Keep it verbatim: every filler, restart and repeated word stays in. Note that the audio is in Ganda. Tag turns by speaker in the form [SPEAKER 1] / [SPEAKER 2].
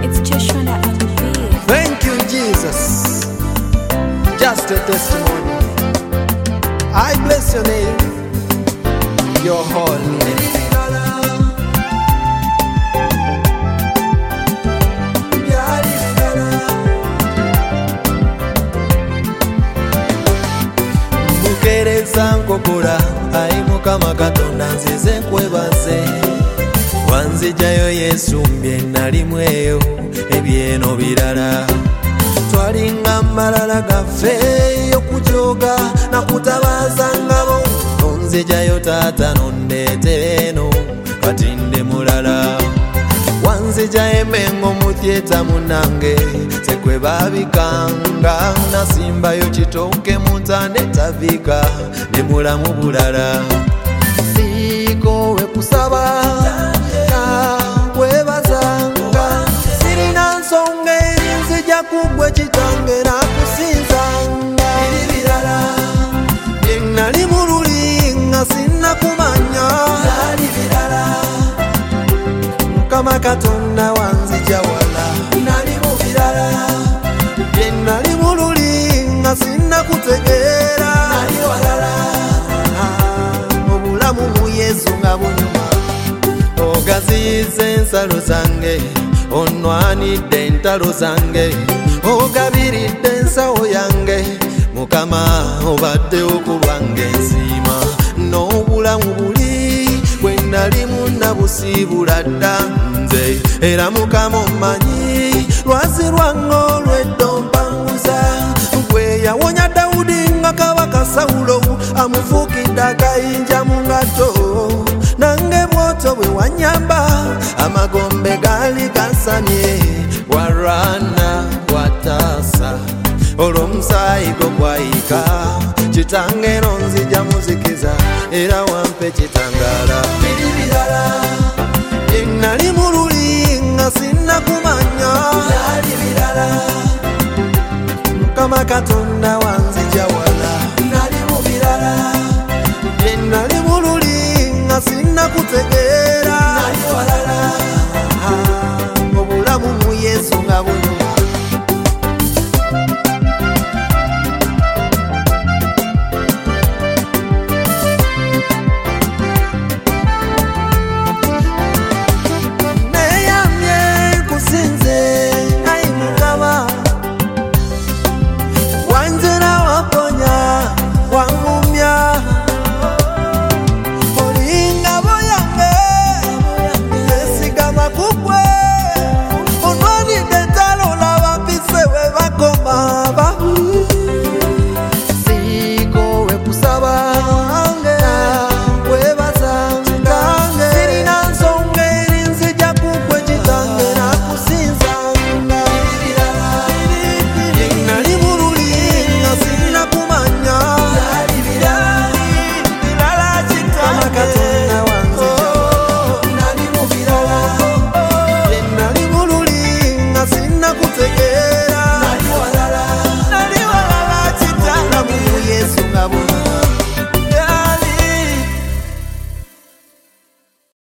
[SPEAKER 1] It's Joshua and B.
[SPEAKER 2] Thank you, Jesus. Just a testimony. I bless your name, your holy name. Mukereza nkokula ayi Mukama Katonda nzize nkwebaze wanzijayo Yesu mbye nalimweyo ebyeno birala twalinga malala gaffe yokujoga nakutabaza ngabo onzijayo taata nondeete eno kati ndi mulala wanzija emengo mutyeta munange sekwe babikanga nasimbayo kitoke muntane tavika ndi mulamu bulala siiko wekusaba webazanga sirina nsonga erinzija kugwe kitange nakusinzanga birala byenali mululi nga sinnakumanya birala Mukama Katonda wanzija wala nali mu birala byenali mululi nga sinnakutegeera nali walala obulamu mu Yesu nga bunyuma ogaziyiza ensalo zange onwanidde entalo zange ogabiridde ensawo yange Mukama obaddewo ku lwange ensiima n'obulamu buli bwe nali munnabusiibula dda nze era Mukama omanyi lwazi lwange olw'eddo mpanguza gwe yawonya Dawudi nga kabaka Sawulo amufuukidde akayinja mu ngato nange bwoto bwe wanyamba amagombe gaali gasamye warwana wataasa olw'omusaayi gwo gwayika kitange nonzija muzikiza era wampe kitangaala biri birala byenali mululi nga sinnakumanya byali birala Mukama Katonda wanzija wala nali mu birala byenali mululi nga sinnakutegeera